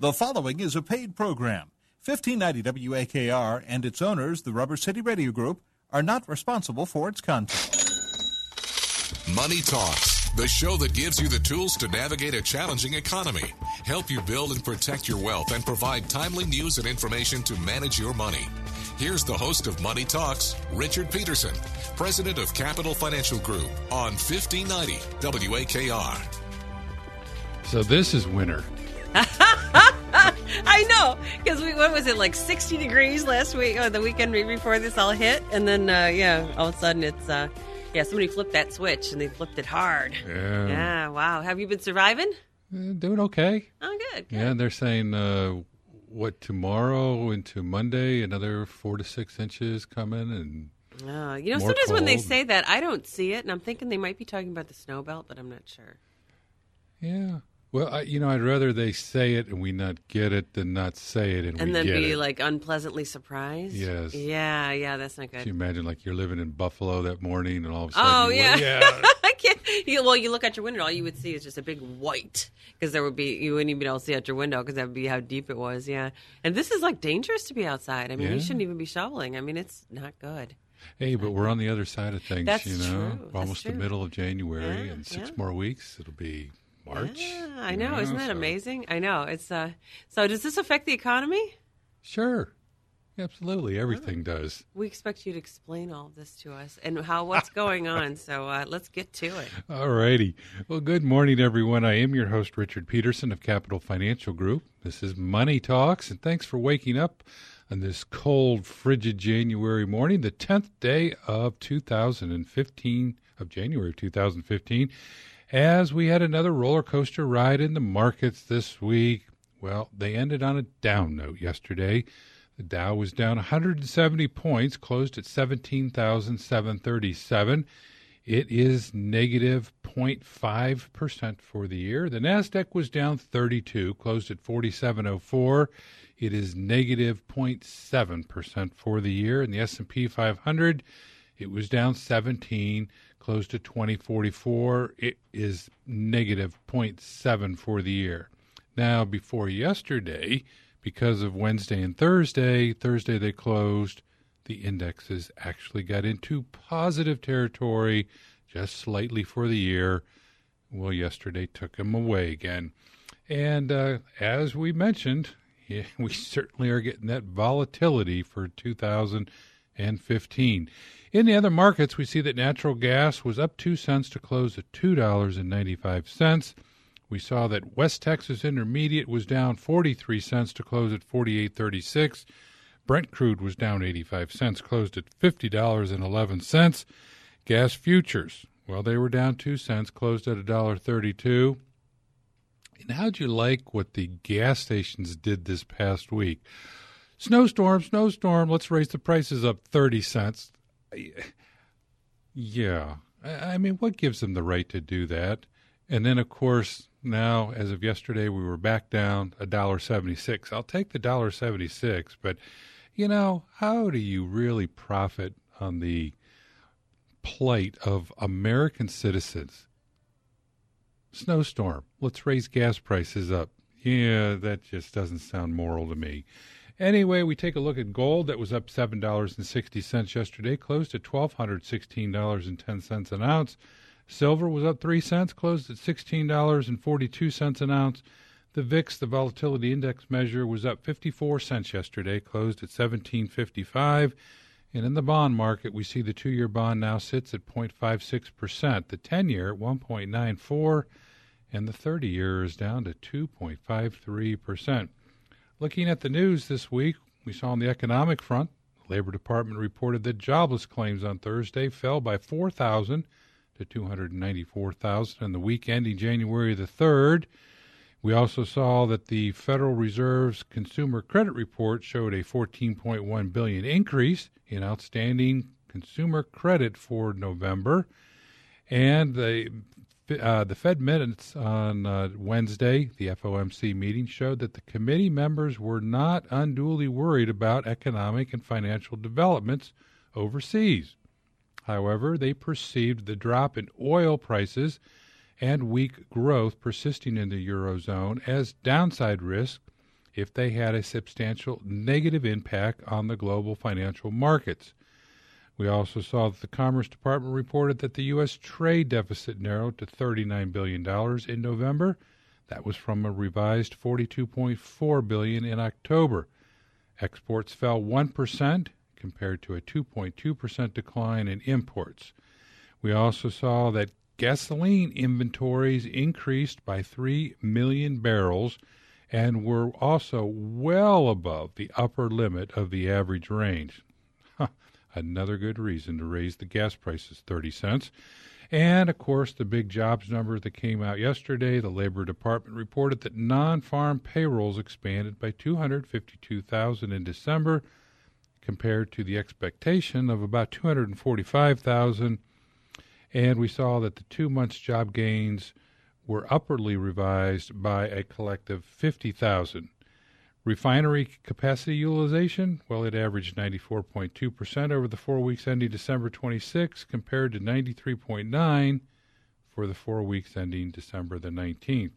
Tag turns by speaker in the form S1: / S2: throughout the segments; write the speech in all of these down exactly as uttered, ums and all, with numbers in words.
S1: The following is a paid program. fifteen ninety W A K R and its owners, the Rubber City Radio Group, are not responsible for its content.
S2: Money Talks, the show that gives you the tools to navigate a challenging economy, help you build and protect your wealth, and provide timely news and information to manage your money. Here's the host of Money Talks, Richard Peterson, president of Capital Financial Group, on fifteen ninety W A K R.
S3: So this is winter.
S4: I know, because we what was it, like sixty degrees last week, or the weekend before this all hit, and then, uh, yeah, all of a sudden it's, uh, yeah, somebody flipped that switch, and they flipped it hard.
S3: Yeah.
S4: Yeah, wow. Have you been surviving?
S3: Uh, doing okay.
S4: Oh, good, good.
S3: Yeah, and they're saying, uh, what, tomorrow into Monday, another four to six inches coming, and
S4: Oh, you know,
S3: more
S4: sometimes when they
S3: cold.
S4: say that, I don't see it, and I'm thinking they might be talking about the snow belt, but I'm not sure.
S3: Yeah. Well, I, you know, I'd rather they say it and we not get it than not say it and,
S4: And
S3: we
S4: then
S3: get
S4: be,
S3: it.
S4: like, unpleasantly surprised?
S3: Yes.
S4: Yeah, yeah, that's not
S3: Can
S4: good.
S3: you imagine, like, you're living in Buffalo that morning and all of a sudden...
S4: Oh,
S3: you
S4: yeah.
S3: look- yeah.
S4: I can't. You, well, you look out your window, all you would see is just a big white, because there would be, you wouldn't even be able to see out your window, because that would be how deep it was, yeah. And this is, like, dangerous to be outside. I mean,
S3: Yeah.
S4: you shouldn't even be shoveling. I mean, it's not good.
S3: Hey, but we're on the other side of things,
S4: That's
S3: you know?
S4: true.
S3: We're
S4: That's
S3: almost the
S4: true.
S3: middle of January,
S4: Yeah,
S3: and six
S4: yeah.
S3: more weeks, it'll be March.
S4: Yeah, I
S3: you
S4: know. Isn't that
S3: so-
S4: amazing? I know. It's uh. So does this affect the economy?
S3: Sure. Absolutely. Everything does.
S4: We expect you to explain all of this to us and how what's going on. So uh, let's get to it.
S3: All righty. Well, good morning, everyone. I am your host, Richard Peterson of Capital Financial Group. This is Money Talks, and thanks for waking up on this cold, frigid January morning, the tenth day of two thousand fifteen, of January of two thousand fifteen, as we had another roller coaster ride in the markets this week. Well, they ended on a down note yesterday. The Dow was down one hundred seventy points, closed at seventeen thousand seven hundred thirty-seven. It is negative zero point five percent for the year. The NASDAQ was down thirty-two, closed at forty-seven oh four. It is negative zero point seven percent for the year. And the S and P five hundred, it was down seventeen, closed at twenty forty-four. It is negative zero point seven for the year. Now, before yesterday, because of Wednesday and Thursday, Thursday they closed, the indexes actually got into positive territory just slightly for the year. Well, yesterday took them away again. And uh, as we mentioned, yeah, we certainly are getting that volatility for two thousand fifteen. In the other markets, we see that natural gas was up two cents to close at two dollars and ninety-five cents. We saw that West Texas Intermediate was down forty-three cents to close at forty-eight thirty-six. Brent crude was down eighty-five cents, closed at fifty dollars and eleven cents. Gas futures, well, they were down two cents, closed at one dollar and thirty-two cents. And how'd you like what the gas stations did this past week? Snowstorm, snowstorm, let's raise the prices up thirty cents. Yeah, I mean, what gives them the right to do that? And then, of course, now, as of yesterday, we were back down one dollar and seventy-six cents. I'll take the one dollar and seventy-six cents, but, you know, how do you really profit on the plight of American citizens? Snowstorm. Let's raise gas prices up. Yeah, that just doesn't sound moral to me. Anyway, we take a look at gold. That was up seven dollars and sixty cents yesterday, closed at one thousand two hundred sixteen dollars and ten cents an ounce. Silver was up three cents, closed at sixteen dollars and forty-two cents an ounce. The V I X, the volatility index measure, was up fifty-four cents yesterday, closed at seventeen fifty-five. And in the bond market, we see the two-year bond now sits at zero point five six percent, the ten-year at one point nine four, and the thirty-year is down to two point five three percent. Looking at the news this week, we saw on the economic front, the Labor Department reported that jobless claims on Thursday fell by four thousand to two hundred ninety-four thousand in the week ending January the third. We also saw that the Federal Reserve's Consumer Credit Report showed a fourteen point one billion dollars increase in outstanding consumer credit for November. And the uh, the Fed minutes on uh, Wednesday, the F O M C meeting, showed that the committee members were not unduly worried about economic and financial developments overseas. However, they perceived the drop in oil prices and weak growth persisting in the Eurozone as downside risk if they had a substantial negative impact on the global financial markets. We also saw that the Commerce Department reported that the U S trade deficit narrowed to thirty-nine billion dollars in November. That was from a revised forty-two point four billion dollars in October. Exports fell one percent compared to a two point two percent decline in imports. We also saw that gasoline inventories increased by three million barrels and were also well above the upper limit of the average range. Huh, another good reason to raise the gas prices thirty cents. And, of course, the big jobs number that came out yesterday, the Labor Department reported that non-farm payrolls expanded by two hundred fifty-two thousand in December compared to the expectation of about two hundred forty-five thousand. And we saw that the two months job gains were upwardly revised by a collective fifty thousand. Refinery capacity utilization, well, it averaged ninety-four point two percent over the four weeks ending December twenty-sixth compared to ninety-three point nine for the four weeks ending December the nineteenth.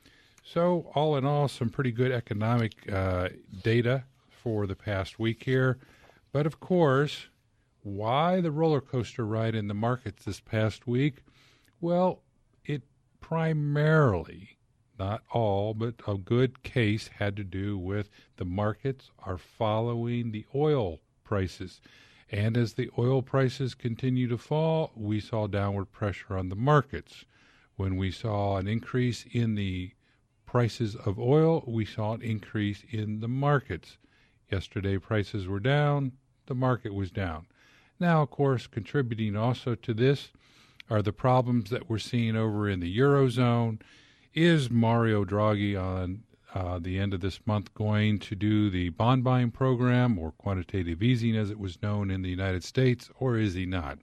S3: So all in all, some pretty good economic uh, data for the past week here. But of course, why the roller coaster ride in the markets this past week? Well, it primarily, not all, but a good case had to do with the markets are following the oil prices. And as the oil prices continue to fall, we saw downward pressure on the markets. When we saw an increase in the prices of oil, we saw an increase in the markets. Yesterday, prices were down, the market was down. Now, of course, contributing also to this are the problems that we're seeing over in the Eurozone. Is Mario Draghi on uh, the end of this month going to do the bond buying program, or quantitative easing as it was known in the United States, or is he not?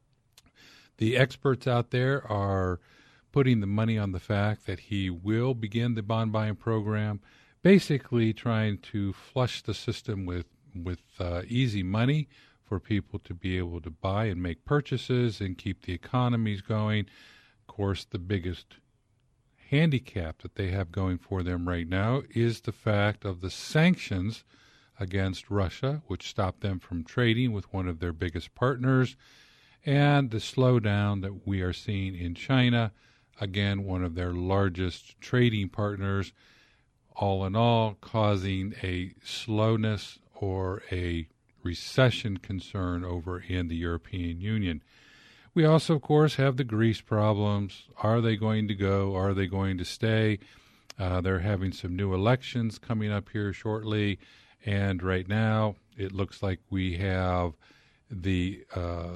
S3: The experts out there are putting the money on the fact that he will begin the bond buying program, basically trying to flush the system with, with uh, easy money for people to be able to buy and make purchases and keep the economies going. Of course, the biggest handicap that they have going for them right now is the fact of the sanctions against Russia, which stopped them from trading with one of their biggest partners, and the slowdown that we are seeing in China, again, one of their largest trading partners, all in all causing a slowness or a recession concern over in the European Union. We also, of course, have the Greece problems. Are they going to go? Are they going to stay? Uh, they're having some new elections coming up here shortly, and right now it looks like we have the uh,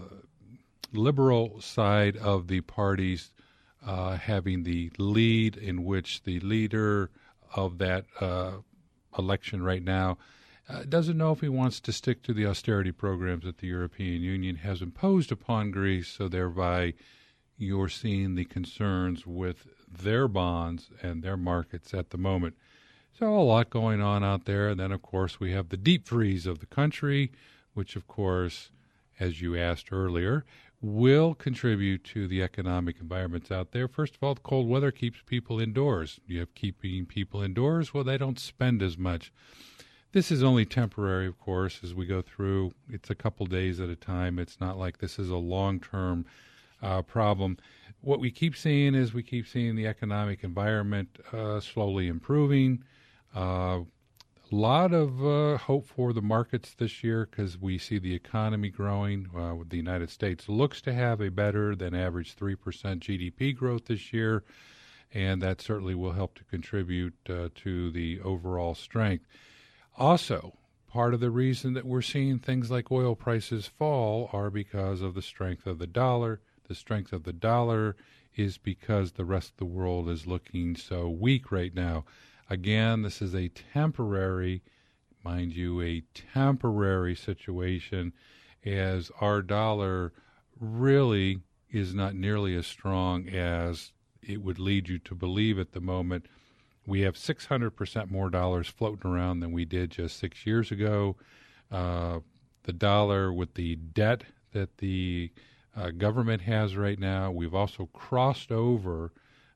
S3: liberal side of the parties uh, having the lead, in which the leader of that uh, election right now Uh, doesn't know if he wants to stick to the austerity programs that the European Union has imposed upon Greece, so thereby you're seeing the concerns with their bonds and their markets at the moment. So a lot going on out there. And then, of course, we have the deep freeze of the country, which, of course, as you asked earlier, will contribute to the economic environments out there. First of all, the cold weather keeps people indoors. You have keeping people indoors, well, they don't spend as much. This is only temporary, of course, as we go through. It's a couple days at a time. It's not like this is a long-term uh, problem. What we keep seeing is we keep seeing the economic environment uh, slowly improving. Uh, a lot of uh, hope for the markets this year because we see the economy growing. Uh, the United States looks to have a better than average three percent G D P growth this year, and that certainly will help to contribute uh, to the overall strength. Also, part of the reason that we're seeing things like oil prices fall are because of the strength of the dollar. The strength of the dollar is because the rest of the world is looking so weak right now. Again, this is a temporary, mind you, a temporary situation, as our dollar really is not nearly as strong as it would lead you to believe at the moment. We have six hundred percent more dollars floating around than we did just six years ago. Uh, the dollar, with the debt that the uh, government has right now, we've also crossed over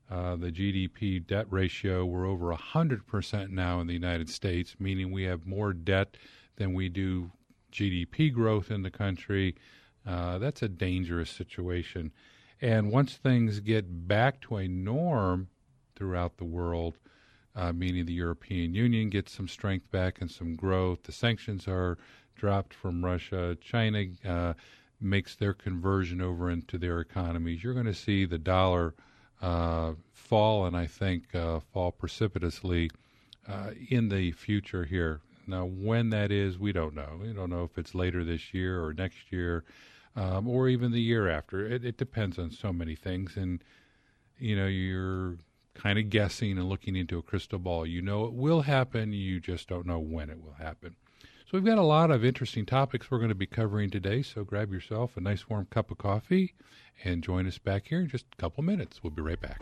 S3: Uh, the G D P debt ratio, we're over one hundred percent now in the United States, meaning we have more debt than we do G D P growth in the country. Uh, that's a dangerous situation. And once things get back to a norm throughout the world, uh, meaning the European Union gets some strength back and some growth, the sanctions are dropped from Russia, China uh, makes their conversion over into their economies, you're going to see the dollar uh, fall, and I think uh, fall precipitously uh, in the future here. Now, when that is, we don't know. We don't know if it's later this year or next year, um, or even the year after. It, it depends on so many things, and you know, you're kind of guessing and looking into a crystal ball. You know it will happen, you just don't know when it will happen. So we've got a lot of interesting topics we're going to be covering today, so grab yourself a nice warm cup of coffee and join us back here in just a couple minutes. We'll be right back.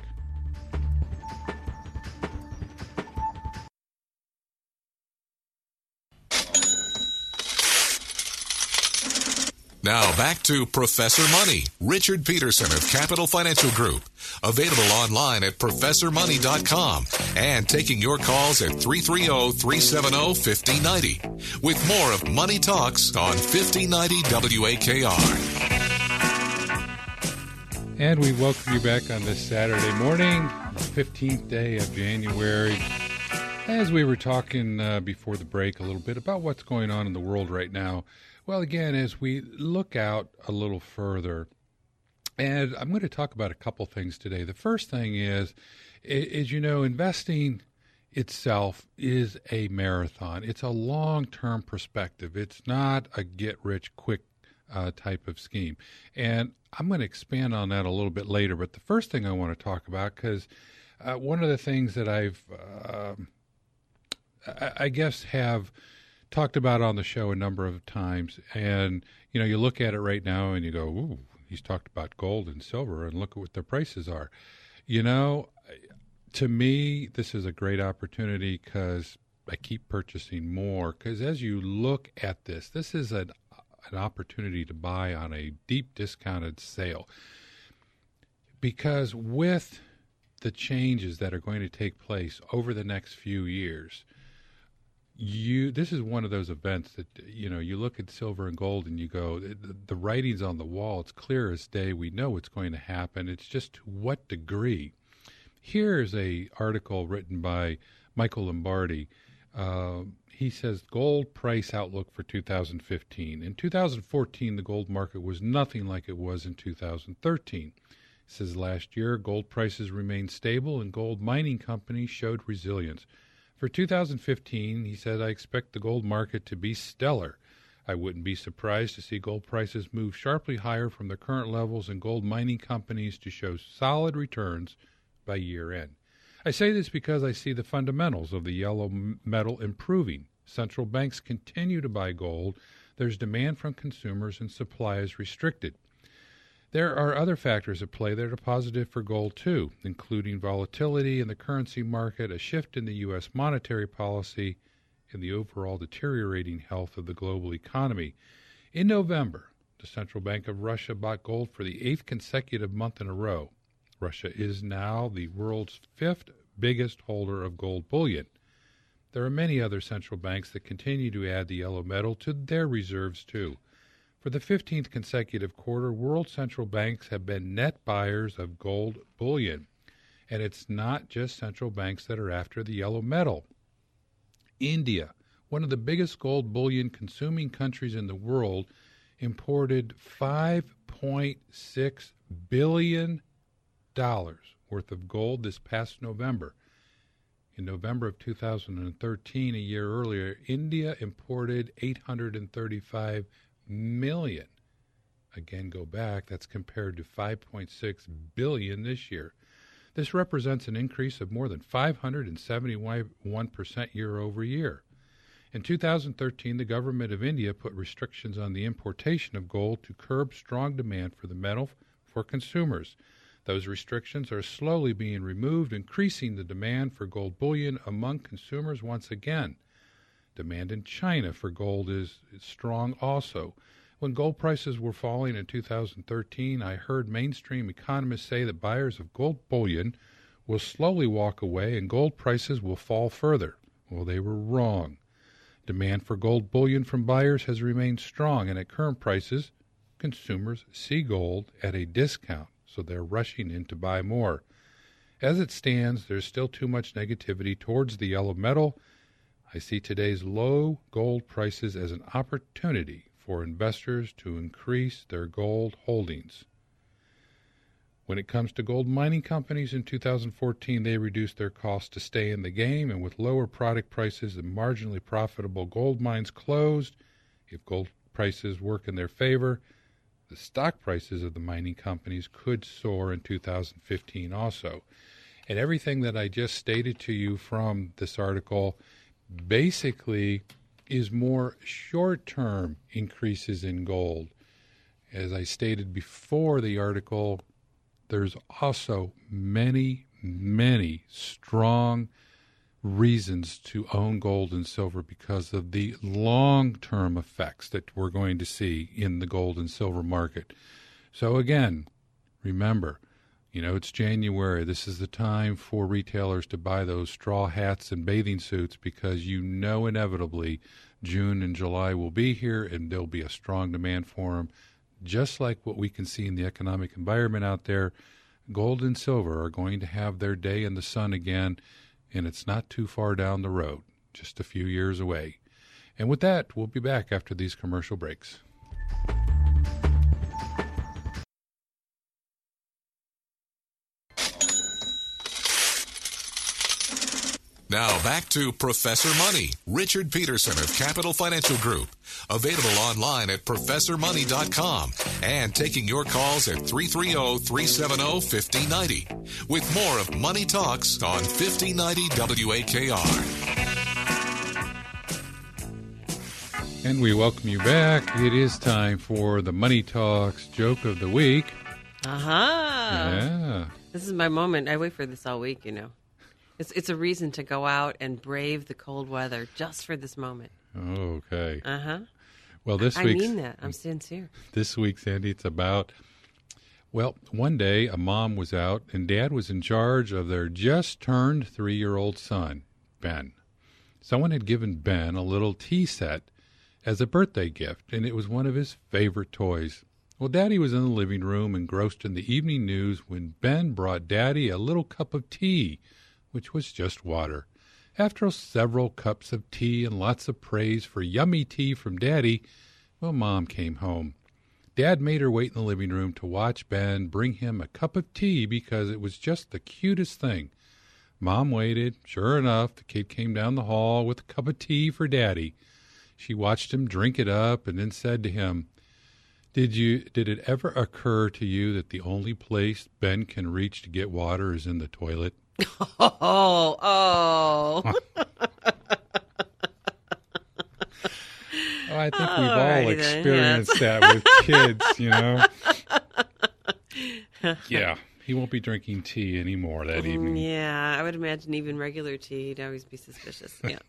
S2: Now back to Professor Money, Richard Peterson of Capital Financial Group. Available online at professor money dot com and taking your calls at three three zero, three seven zero, five zero nine zero. With more of Money Talks on fifteen ninety W A K R.
S3: And we welcome you back on this Saturday morning, the fifteenth day of January. As we were talking uh, before the break a little bit about what's going on in the world right now. Well, again, as we look out a little further, and I'm going to talk about a couple things today. The first thing is, is, you know, investing itself is a marathon. It's a long-term perspective. It's not a get-rich-quick uh, type of scheme. And I'm going to expand on that a little bit later. But the first thing I want to talk about, because uh, one of the things that I've, uh, I, I guess, have talked about on the show a number of times, and you know, you look at it right now and you go, ooh, he's talked about gold and silver and look at what their prices are. You know, to me, this is a great opportunity because I keep purchasing more, because as you look at this, this is an, an opportunity to buy on a deep discounted sale, because with the changes that are going to take place over the next few years, You, this is one of those events that, you know, you look at silver and gold and you go, the, the writing's on the wall. It's clear as day. We know it's going to happen. It's just to what degree. Here's a article written by Michael Lombardi. Uh, he says, gold price outlook for two thousand fifteen. In two thousand fourteen, the gold market was nothing like it was in two thousand thirteen. He says last year, gold prices remained stable and gold mining companies showed resilience. For two thousand fifteen, he said, I expect the gold market to be stellar. I wouldn't be surprised to see gold prices move sharply higher from their current levels and gold mining companies to show solid returns by year end. I say this because I see the fundamentals of the yellow metal improving. Central banks continue to buy gold. There's demand from consumers and supply is restricted. There are other factors at play that are positive for gold, too, including volatility in the currency market, a shift in the U S monetary policy, and the overall deteriorating health of the global economy. In November, the Central Bank of Russia bought gold for the eighth consecutive month in a row. Russia is now the world's fifth biggest holder of gold bullion. There are many other central banks that continue to add the yellow metal to their reserves, too. For the fifteenth consecutive quarter, world central banks have been net buyers of gold bullion. And it's not just central banks that are after the yellow metal. India, one of the biggest gold bullion consuming countries in the world, imported five point six billion dollars worth of gold this past November. In November of two thousand thirteen, a year earlier, India imported eight hundred thirty-five million. Again, go back, that's compared to five point six billion this year. This represents an increase of more than five hundred seventy-one percent year over year. In two thousand thirteen, the government of India put restrictions on the importation of gold to curb strong demand for the metal for consumers. Those restrictions are slowly being removed, increasing the demand for gold bullion among consumers once again. Demand in China for gold is, is strong also. When gold prices were falling in two thousand thirteen, I heard mainstream economists say that buyers of gold bullion will slowly walk away and gold prices will fall further. Well, they were wrong. Demand for gold bullion from buyers has remained strong, and at current prices, consumers see gold at a discount, so they're rushing in to buy more. As it stands, there's still too much negativity towards the yellow metal. I see today's low gold prices as an opportunity for investors to increase their gold holdings. When it comes to gold mining companies in two thousand fourteen, they reduced their costs to stay in the game, and with lower product prices and marginally profitable gold mines closed, if gold prices work in their favor, the stock prices of the mining companies could soar in two thousand fifteen also. And everything that I just stated to you from this article basically is more short-term increases in gold. As I stated before the article, there's also many, many strong reasons to own gold and silver because of the long-term effects that we're going to see in the gold and silver market. So again, remember, you know, it's January. This is the time for retailers to buy those straw hats and bathing suits because you know inevitably June and July will be here and there'll be a strong demand for them. Just like what we can see in the economic environment out there, gold and silver are going to have their day in the sun again, and it's not too far down the road, just a few years away. And with that, we'll be back after these commercial breaks.
S2: Now back to Professor Money, Richard Peterson of Capital Financial Group. Available online at professor money dot com and taking your calls at three three zero, three seven zero, five zero nine zero. With more of Money Talks on fifteen ninety W A K R.
S3: And we welcome you back. It is time for the Money Talks Joke of the Week.
S4: Aha.
S3: Yeah.
S4: This is my moment. I wait for this all week, you know. It's it's a reason to go out and brave the cold weather just for this moment.
S3: Okay.
S4: Uh-huh.
S3: Well, this
S4: I
S3: week's,
S4: mean that. I'm sincere.
S3: This week, Sandy, it's about, well, one day a mom was out and dad was in charge of their just-turned three-year-old son, Ben. Someone had given Ben a little tea set as a birthday gift, and it was one of his favorite toys. Well, Daddy was in the living room engrossed in the evening news when Ben brought Daddy a little cup of tea, which was just water. After several cups of tea and lots of praise for yummy tea from Daddy, well, Mom came home. Dad made her wait in the living room to watch Ben bring him a cup of tea because it was just the cutest thing. Mom waited. Sure enough, the kid came down the hall with a cup of tea for Daddy. She watched him drink it up and then said to him, Did you? Did it ever occur to you that the only place Ben can reach to get water is in the toilet?
S4: Oh, oh.
S3: Oh, I think we've
S4: All
S3: all
S4: righty then,
S3: experienced
S4: yes.
S3: that with kids, you know. Yeah, he won't be drinking tea anymore that evening.
S4: Yeah, I would imagine even regular tea, he'd always be suspicious. Yeah.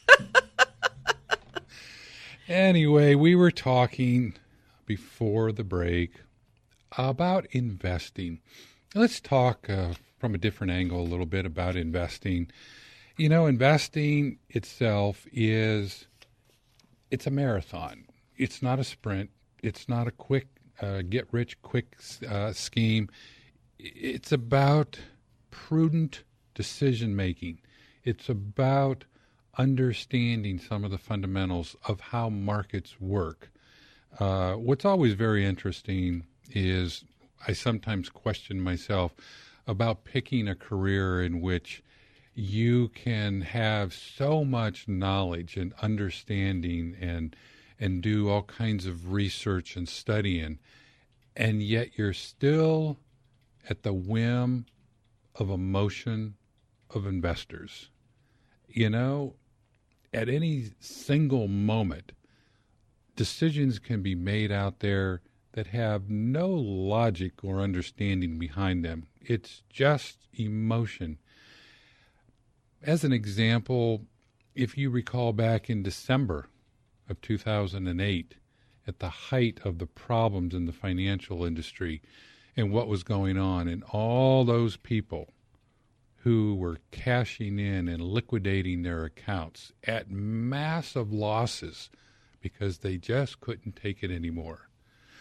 S3: Anyway, we were talking before the break about investing. Let's talk uh, from a different angle a little bit about investing. You know, investing itself is, it's a marathon. It's not a sprint. It's not a quick, uh, get-rich-quick uh, scheme. It's about prudent decision-making. It's about understanding some of the fundamentals of how markets work. Uh, what's always very interesting is I sometimes question myself about picking a career in which you can have so much knowledge and understanding and and do all kinds of research and studying, and yet you're still at the whim of emotion of investors. You know, at any single moment, decisions can be made out there that have no logic or understanding behind them. It's just emotion. As an example, if you recall back in December of two thousand eight, at the height of the problems in the financial industry and what was going on, and all those people who were cashing in and liquidating their accounts at massive losses because they just couldn't take it anymore.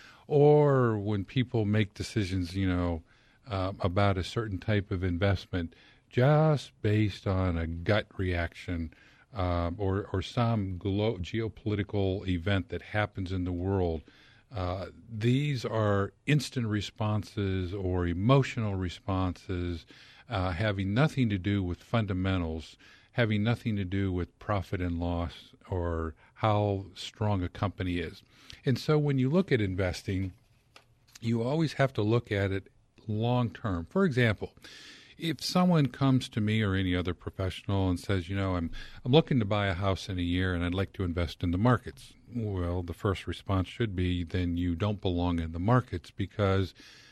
S3: Or when people make decisions, you know, uh, about a certain type of investment just based on a gut reaction um, or, or some glo- geopolitical event that happens in the world. Uh, these are instant responses or emotional responses uh, having nothing to do with fundamentals, having nothing to do with profit and loss or how strong a company is. And so when you look at investing, you always have to look at it long term. For example, if someone comes to me or any other professional and says, you know, I'm I'm looking to buy a house in a year and I'd like to invest in the markets. Well, the first response should be, then you don't belong in the markets, because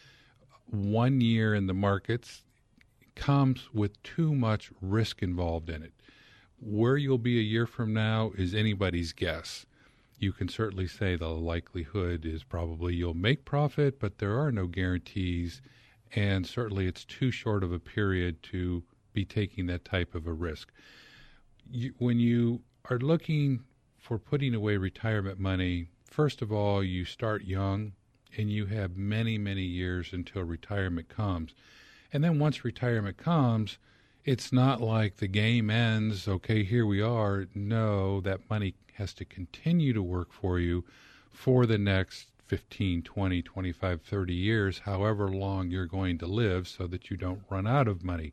S3: one year in the markets comes with too much risk involved in it. Where you'll be a year from now is anybody's guess. You can certainly say the likelihood is probably you'll make profit, but there are no guarantees, and certainly it's too short of a period to be taking that type of a risk. You, when you are looking for putting away retirement money, first of all, you start young, and you have many, many years until retirement comes. And then once retirement comes, it's not like the game ends, okay, here we are. No, that money has to continue to work for you for the next fifteen, twenty, twenty-five, thirty years, however long you're going to live, so that you don't run out of money.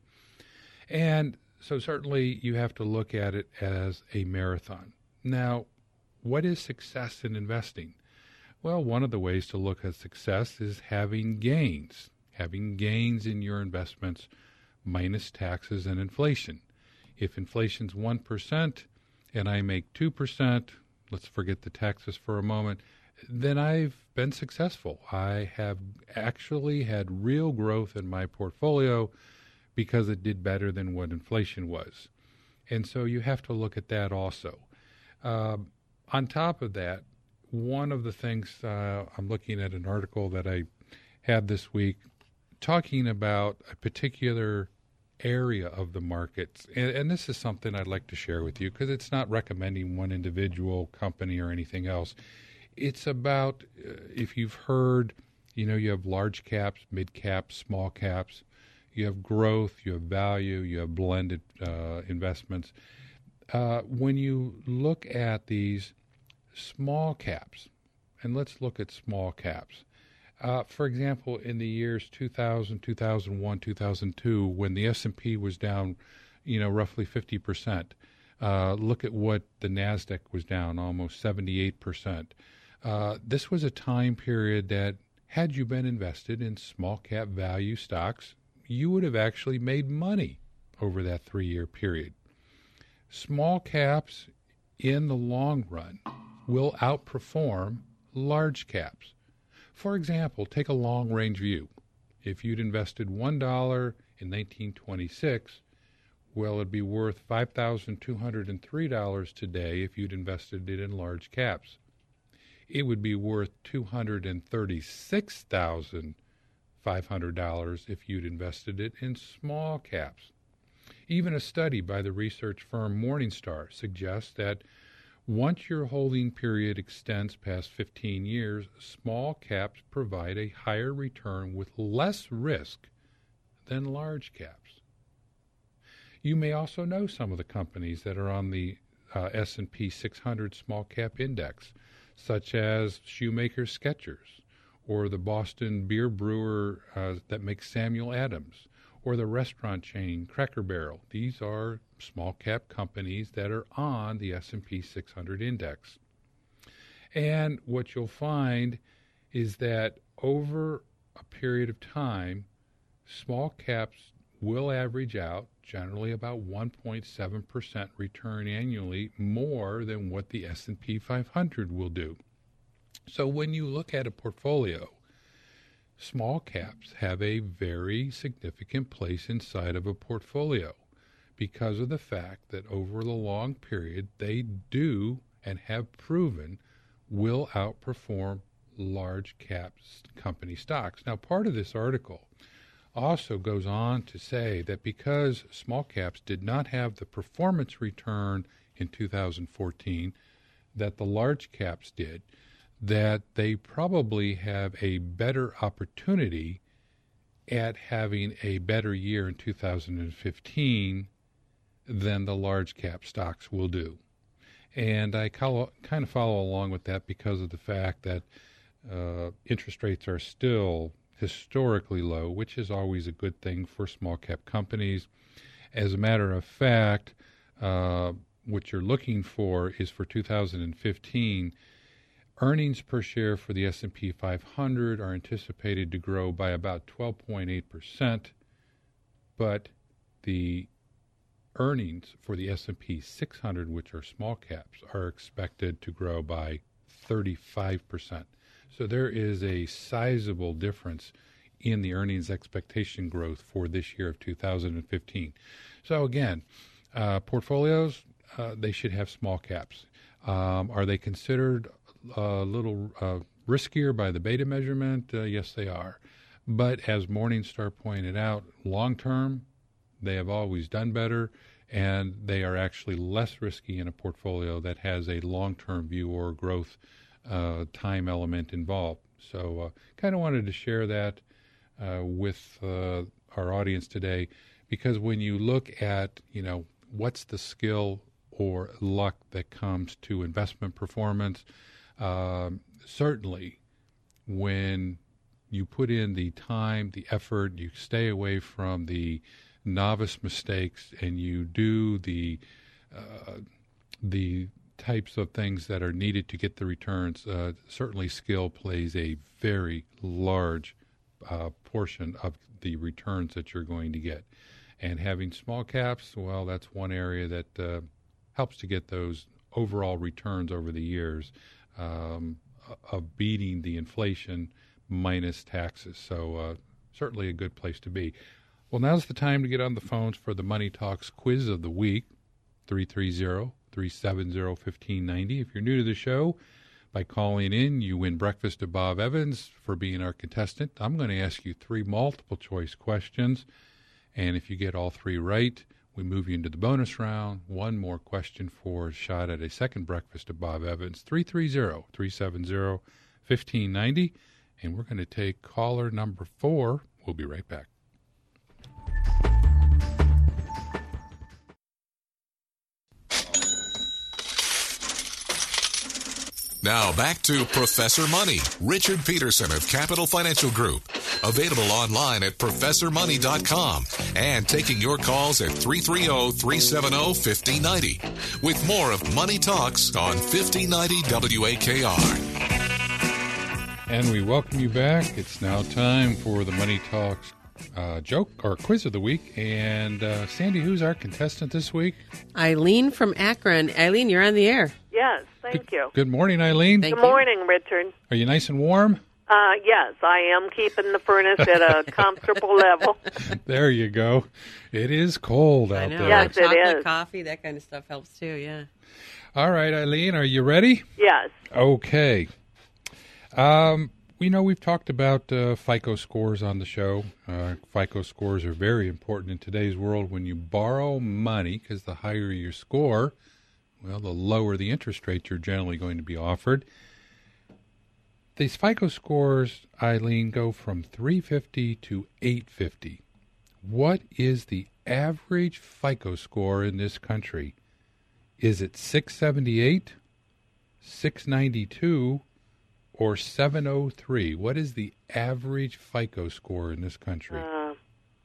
S3: And so certainly you have to look at it as a marathon. Now, what is success in investing? Well, one of the ways to look at success is having gains, having gains in your investments minus taxes and inflation. If inflation's one percent and I make two percent, let's forget the taxes for a moment, then I've been successful. I have actually had real growth in my portfolio because it did better than what inflation was. And so you have to look at that also. Uh, on top of that, one of the things, uh, I'm looking at an article that I had this week talking about a particular area of the markets. And, and this is something I'd like to share with you, because it's not recommending one individual company or anything else. It's about, uh, if you've heard, you know, you have large caps, mid caps, small caps, you have growth, you have value, you have blended uh, investments. Uh, when you look at these small caps, and let's look at small caps. Uh, for example, in the years two thousand, two thousand one, two thousand two, when the S and P was down, you know, roughly fifty percent, uh, look at what the NASDAQ was down, almost seventy-eight percent. Uh, this was a time period that, had you been invested in small cap value stocks, you would have actually made money over that three-year period. Small caps, in the long run, will outperform large caps. For example, take a long-range view. If you'd invested one dollar in nineteen twenty-six, well, it'd be worth five thousand two hundred three dollars today if you'd invested it in large caps. It would be worth two hundred thirty-six thousand five hundred dollars if you'd invested it in small caps. Even a study by the research firm Morningstar suggests that once your holding period extends past fifteen years, small caps provide a higher return with less risk than large caps. You may also know some of the companies that are on the uh, S and P six hundred Small Cap Index, such as Shoemaker Skechers, or the Boston beer brewer uh, that makes Samuel Adams, or the restaurant chain Cracker Barrel. These are small cap companies that are on the S and P six hundred index. And what you'll find is that over a period of time, small caps will average out generally about one point seven percent return annually, more than what the S and P five hundred will do. So when you look at a portfolio, small caps have a very significant place inside of a portfolio because of the fact that over the long period, they do and have proven will outperform large cap company stocks. Now, part of this article also goes on to say that because small caps did not have the performance return in two thousand fourteen that the large caps did, that they probably have a better opportunity at having a better year in two thousand fifteen than the large cap stocks will do. And I kind of follow along with that because of the fact that uh, interest rates are still historically low, which is always a good thing for small cap companies. As a matter of fact, uh, what you're looking for is for two thousand fifteen, earnings per share for the S and P five hundred are anticipated to grow by about twelve point eight percent, but the earnings for the S and P six hundred, which are small caps, are expected to grow by thirty-five percent. So there is a sizable difference in the earnings expectation growth for this year of two thousand fifteen. So again, uh, portfolios, uh, they should have small caps. Um, are they considered a little uh, riskier by the beta measurement? Uh, yes, they are. But as Morningstar pointed out, long term, they have always done better, and they are actually less risky in a portfolio that has a long-term view or growth uh, time element involved. So uh, kind of wanted to share that uh, with uh, our audience today, because when you look at, you know, what's the skill or luck that comes to investment performance, um, certainly when you put in the time, the effort, you stay away from the novice mistakes, and you do the uh, the types of things that are needed to get the returns, uh, certainly skill plays a very large uh, portion of the returns that you're going to get. And having small caps, well, that's one area that uh, helps to get those overall returns over the years um, of beating the inflation minus taxes. So uh, certainly a good place to be. Well, now's the time to get on the phones for the Money Talks quiz of the week, three three zero, three seven zero, one five nine zero. If you're new to the show, by calling in, you win breakfast at Bob Evans for being our contestant. I'm going to ask you three multiple choice questions, and if you get all three right, we move you into the bonus round. One more question for a shot at a second breakfast at Bob Evans, three three zero, three seven zero, one five nine zero. And we're going to take caller number four. We'll be right back.
S2: Now back to Professor Money, Richard Peterson of Capital Financial Group. Available online at professor money dot com and taking your calls at three three zero, three seven zero, one five nine zero. With more of Money Talks on fifteen ninety W A K R.
S3: And we welcome you back. It's now time for the Money Talks uh, joke or quiz of the week. And uh, Sandy, who's our contestant this week?
S4: Eileen from Akron. Eileen, you're on the air.
S5: Yes, thank
S3: good,
S5: you.
S3: Good morning, Eileen.
S4: Thank
S5: Good
S4: you.
S5: morning, Richard.
S3: Are you nice and warm?
S5: Uh, yes, I am keeping the furnace at a comfortable level.
S3: There you go. It is cold out
S4: I know.
S3: there.
S5: Yes, it
S4: Chocolate,
S5: is.
S4: coffee, that kind of stuff helps too, yeah.
S3: All right, Eileen, are you ready?
S5: Yes.
S3: Okay. Um, we know we've talked about uh, FICO scores on the show. Uh, FICO scores are very important in today's world when you borrow money, because the higher your score, well, the lower the interest rate you're generally going to be offered. These FICO scores, Eileen, go from three fifty to eight fifty. What is the average FICO score in this country? Is it six seventy-eight, six ninety-two, or seven oh three? What is the average FICO score in this country?
S5: Uh,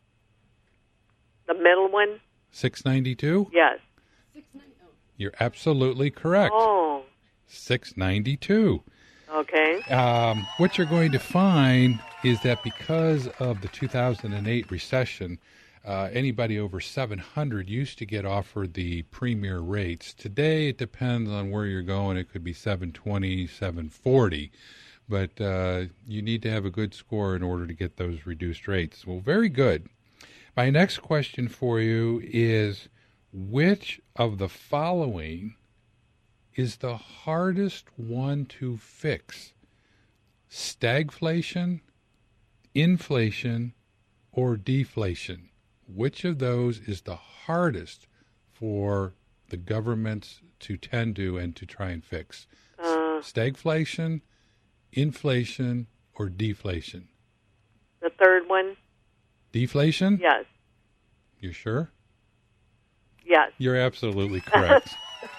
S5: the middle one?
S3: six ninety-two?
S5: Yes.
S3: You're absolutely correct.
S5: Oh,
S3: six ninety-two.
S5: okay.
S3: Um, what you're going to find is that because of the two thousand eight recession, uh, anybody over seven hundred used to get offered the premier rates. Today, it depends on where you're going. It could be seven twenty, seven forty, but uh, you need to have a good score in order to get those reduced rates. Well, very good. My next question for you is, which of the following is the hardest one to fix? Stagflation, inflation, or deflation? Which of those is the hardest for the governments to tend to and to try and fix?
S5: Uh,
S3: Stagflation, inflation, or deflation?
S5: the third one?
S3: Deflation?
S5: Yes.
S3: You sure?
S5: Yes.
S3: You're absolutely correct.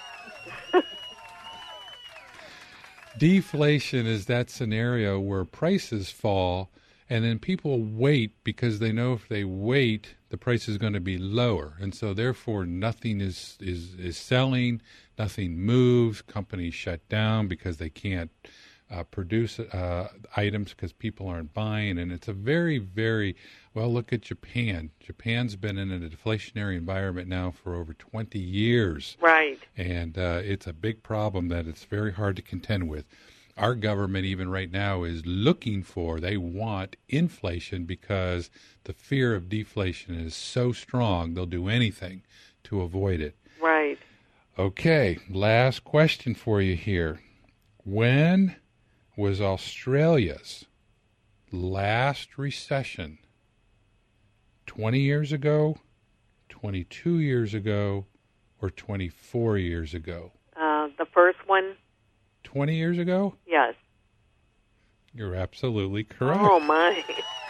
S3: Deflation is that scenario where prices fall and then people wait because they know if they wait, the price is going to be lower. And so therefore nothing is, is, is selling, nothing moves, companies shut down because they can't uh, produce uh, items because people aren't buying. And it's a very, very, well, look at Japan. Japan's been in a deflationary environment now for over twenty years.
S5: Right.
S3: And uh, it's a big problem that it's very hard to contend with. Our government, even right now, is looking for, they want inflation because the fear of deflation is so strong, they'll do anything to avoid it.
S5: Right.
S3: Okay, last question for you here. When was Australia's last recession? twenty years ago, twenty-two years ago, or twenty-four years ago?
S5: Uh, the first one?
S3: twenty years ago?
S5: Yes.
S3: You're absolutely correct.
S5: Oh, my.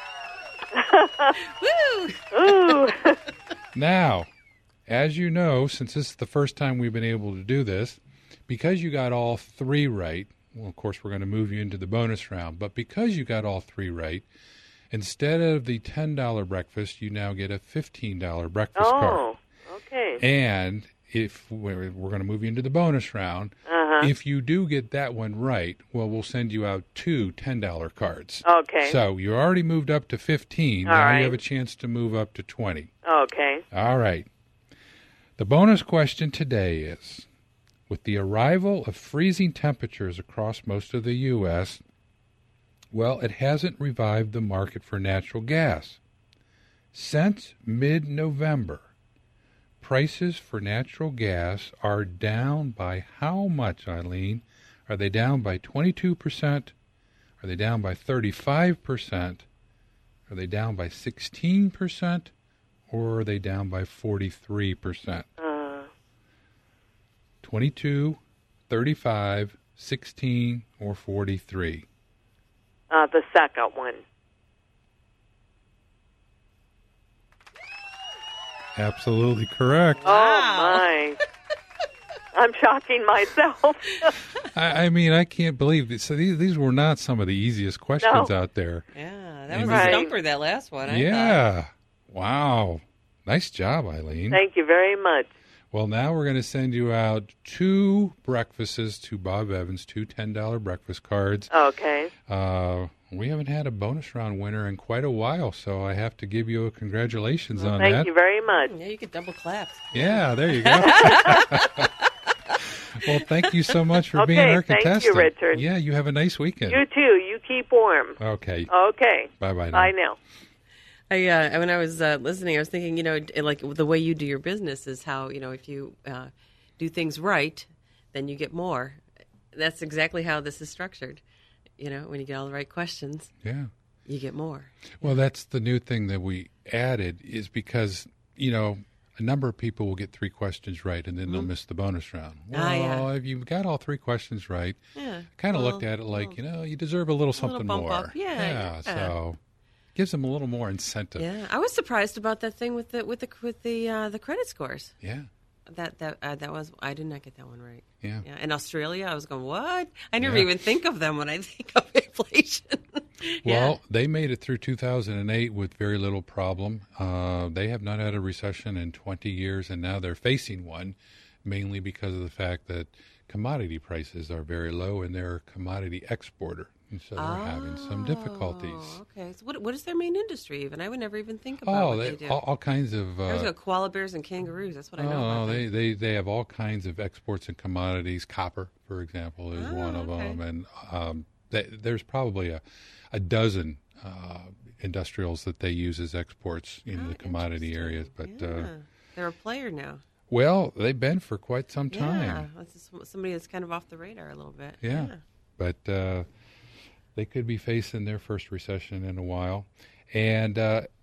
S4: Woo!
S5: Ooh.
S3: Now, as you know, since this is the first time we've been able to do this, because you got all three right, well, of course, we're going to move you into the bonus round, but because you got all three right, instead of the ten dollar breakfast, you now get a fifteen dollar breakfast card.
S5: Oh, okay.
S3: And if we're, we're going to move you into the bonus round,
S5: Uh-huh.
S3: if you do get that one right, well, we'll send you out two ten dollar cards.
S5: Okay.
S3: So you already moved up to fifteen.
S5: All
S3: now
S5: right.
S3: you have a chance to move up to twenty.
S5: Okay.
S3: All right. The bonus question today is, with the arrival of freezing temperatures across most of the U S, well, it hasn't revived the market for natural gas. Since mid-November, prices for natural gas are down by how much, Eileen? Are they down by twenty-two percent? Are they down by thirty-five percent? Are they down by sixteen percent? Or are they down by forty-three percent?
S5: Uh,
S3: twenty-two, thirty-five, sixteen, or forty-three?
S5: uh, the second one.
S3: Absolutely correct.
S5: Oh, my. I'm shocking myself.
S3: I, I mean, I can't believe this. So these, these were not some of the easiest questions
S5: No.
S3: out there.
S4: Yeah, that was
S5: Right.
S4: a stumper, that last one. I
S3: Yeah. Wow. Nice job, Eileen.
S5: Thank you very much.
S3: Well, now we're going to send you out two breakfasts to Bob Evans, two ten dollar breakfast cards.
S5: Okay.
S3: Uh, we haven't had a bonus round winner in quite a while, so I have to give you a congratulations on
S5: Thank
S3: that.
S5: you very much.
S4: thought. Yeah, you could double clap.
S3: Yeah, there you go. Well, thank you so much for being
S5: Okay,
S3: our
S5: thank you,
S3: contestant.
S5: Richard.
S3: Yeah, you have a nice weekend.
S5: You too. You keep warm.
S3: Okay.
S5: Okay.
S3: Bye-bye now.
S5: Bye now.
S4: I uh, when I was uh, listening, I was thinking, you know, like the way you do your business is how, you know, if you uh, do things right, then you get more. That's exactly how this is structured. You know, when you get all the right questions,
S3: Yeah.
S4: you get more.
S3: Well, that's the new thing that we added is because, you know, a number of people will get three questions right and then they'll miss the bonus round. Well,
S4: Ah, yeah.
S3: if you've got all three questions right,
S4: Yeah.
S3: kind of
S4: Well,
S3: looked at it like,
S4: well,
S3: you know, you deserve a little
S4: little
S3: something
S4: bump
S3: more.
S4: up. Yeah,
S3: yeah.
S4: yeah.
S3: So gives them a little more incentive.
S4: Yeah, I was surprised about that thing with the with the with the uh, the credit scores.
S3: Yeah.
S4: That that uh, that was I did not get that one right.
S3: Yeah.
S4: Yeah, in Australia, I was going, what? I never
S3: Yeah.
S4: even think of them when I think of inflation.
S3: Well,
S4: Yeah.
S3: they made it through two thousand eight with very little problem. Uh, they have not had a recession in twenty years, and now they're facing one, mainly because of the fact that commodity prices are very low, and they're a commodity exporter, and so they're having some difficulties.
S4: Oh, okay. So what what is their main industry even? I would never even think about
S3: Oh,
S4: what
S3: they,
S4: they, do.
S3: all, all kinds of.
S4: There's
S3: Uh,
S4: got koala bears and kangaroos. That's what I know
S3: oh,
S4: about
S3: they,
S4: them.
S3: they they have all kinds of exports and commodities. Copper, for example, is
S4: Oh,
S3: one of
S4: okay.
S3: them, and um, they, there's probably a a dozen uh, industrials that they use as exports in
S4: Oh,
S3: the commodity areas. But
S4: yeah.
S3: uh,
S4: They're a player now.
S3: well, they've been for quite some
S4: Yeah,
S3: time.
S4: this is somebody that's kind of off the radar a little bit.
S3: Yeah, but uh, they could be facing their first recession in a while. And uh,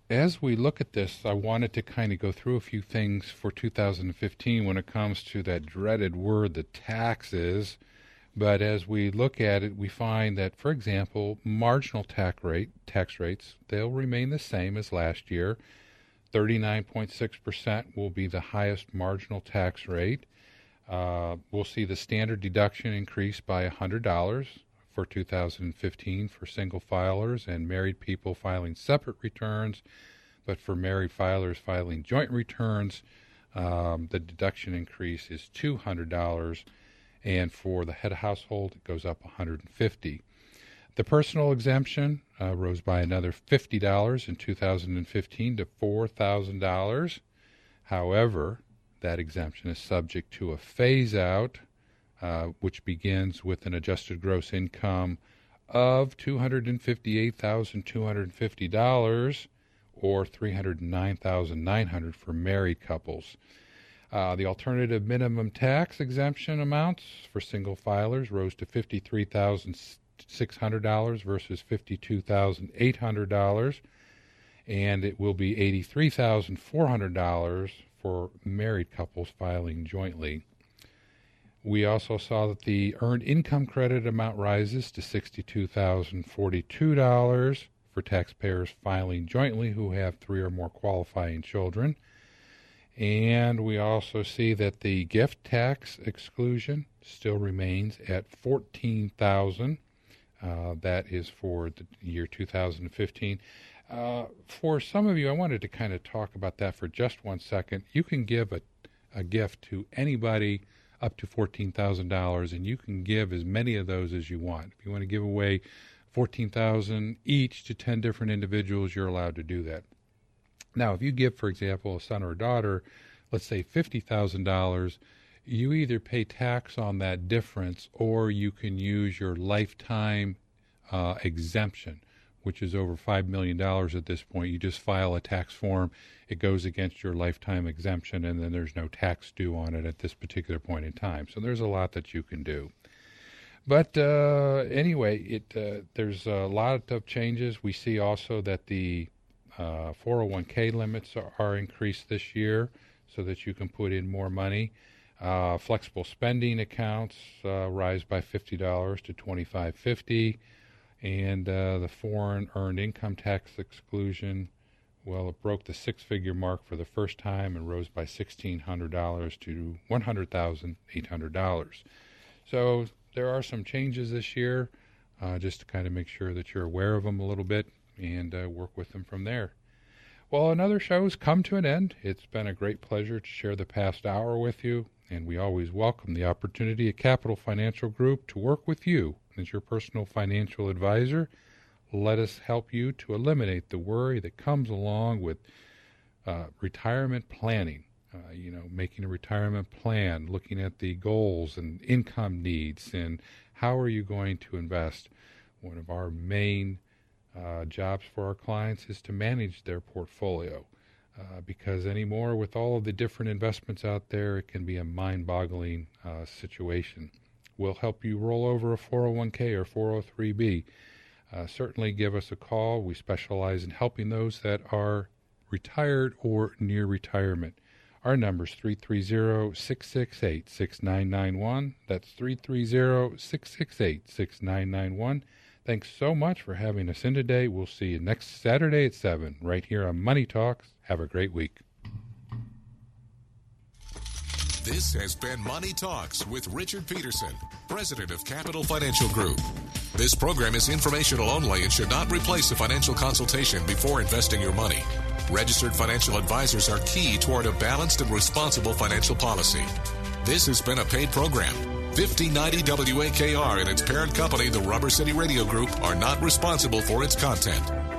S3: as we look at this, I wanted to kind of go through a few things for two thousand fifteen when it comes to that dreaded word, the taxes. But as we look at it, we find that, for example, marginal tax rate, tax rates, they'll remain the same as last year. thirty-nine point six percent will be the highest marginal tax rate. Uh, we'll see the standard deduction increase by one hundred dollars for two thousand fifteen for single filers and married people filing separate returns. But for married filers filing joint returns, um, the deduction increase is two hundred dollars. And for the head of household, it goes up one hundred fifty dollars. The personal exemption uh, rose by another fifty dollars in two thousand fifteen to four thousand dollars. However, that exemption is subject to a phase-out, uh, which begins with an adjusted gross income of two hundred fifty-eight thousand two hundred fifty dollars or three hundred nine thousand nine hundred dollars for married couples. Uh, the alternative minimum tax exemption amounts for single filers rose to fifty-three thousand six hundred dollars versus fifty-two thousand eight hundred dollars, and it will be eighty-three thousand four hundred dollars for married couples filing jointly. We also saw that the earned income credit amount rises to sixty-two thousand forty-two dollars for taxpayers filing jointly who have three or more qualifying children. And we also see that the gift tax exclusion still remains at fourteen thousand dollars. Uh, that is for the year two thousand fifteen. Uh, for some of you, I wanted to kind of talk about that for just one second. You can give a, a gift to anybody up to fourteen thousand dollars, and you can give as many of those as you want. If you want to give away fourteen thousand dollars each to ten different individuals, you're allowed to do that. Now, if you give, for example, a son or a daughter, let's say fifty thousand dollars, you either pay tax on that difference or you can use your lifetime uh, exemption, which is over five million dollars at this point. You just file a tax form, it goes against your lifetime exemption, and then there's no tax due on it at this particular point in time. So there's a lot that you can do. But uh, anyway, it uh, there's a lot of changes. We see also that the Uh, four oh one k limits are, are increased this year so that you can put in more money. Uh, flexible spending accounts uh, rise by fifty dollars to twenty-five fifty, and uh, the foreign earned income tax exclusion, well, it broke the six-figure mark for the first time and rose by sixteen hundred dollars to one hundred thousand eight hundred dollars. So there are some changes this year, uh, just to kind of make sure that you're aware of them a little bit and uh, work with them from there. Well, another show's come to an end. It's been a great pleasure to share the past hour with you, and we always welcome the opportunity at Capital Financial Group to work with you as your personal financial advisor. Let us help you to eliminate the worry that comes along with uh, retirement planning. Uh, you know, making a retirement plan, looking at the goals and income needs, and how are you going to invest. One of our main Uh, jobs for our clients is to manage their portfolio uh, because anymore with all of the different investments out there, it can be a mind-boggling uh, situation. We'll help you roll over a four oh one k or four oh three b. Uh, certainly give us a call. We specialize in helping those that are retired or near retirement. Our number is three three zero, six six eight, six nine nine one. That's three three zero, six six eight, six nine nine one. Thanks so much for having us in today. We'll see you next Saturday at seven right here on Money Talks. Have a great week.
S2: This has been Money Talks with Richard Peterson, president of Capital Financial Group. This program is informational only and should not replace a financial consultation before investing your money. Registered financial advisors are key toward a balanced and responsible financial policy. This has been a paid program. fifteen ninety W A K R and its parent company, the Rubber City Radio Group, are not responsible for its content.